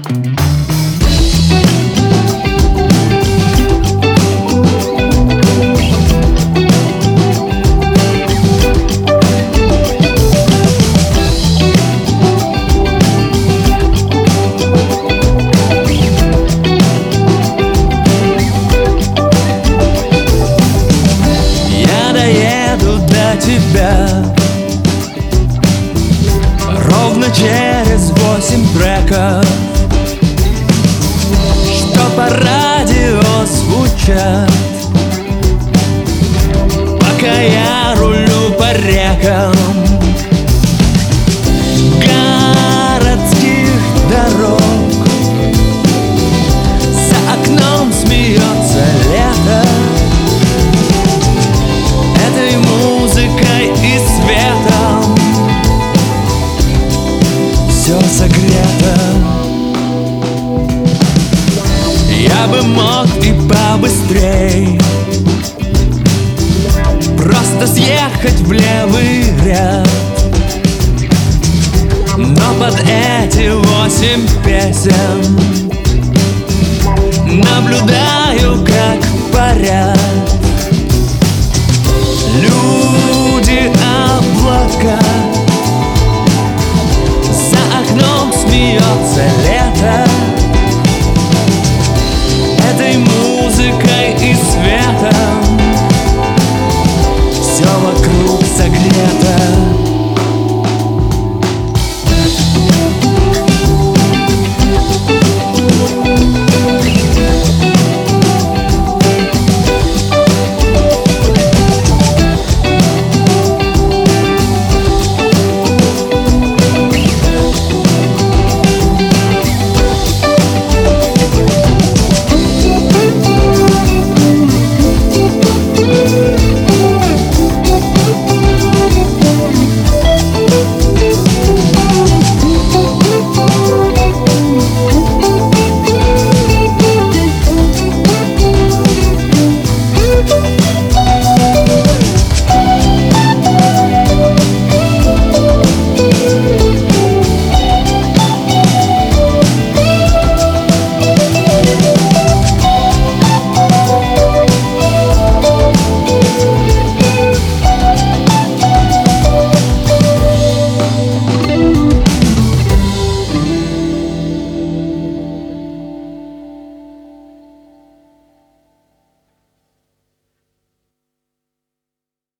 Ровно через 8 треков, что по радио звучат, пока я рулю по рекам городских дорог. За окном смеется лето этой музыкой и светом. Все согрето. Я бы мог и побыстрей просто съехать в левый ряд, но под эти 8 песен наблюдаю, как парят люди облака